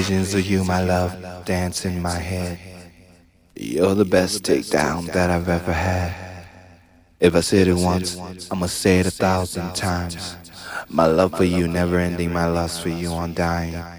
Visions of you, my love, dance in my head. You're the best takedown that I've ever had. If I said it once, I'ma say it 1,000 times. My love for you never ending, my lust for you undying.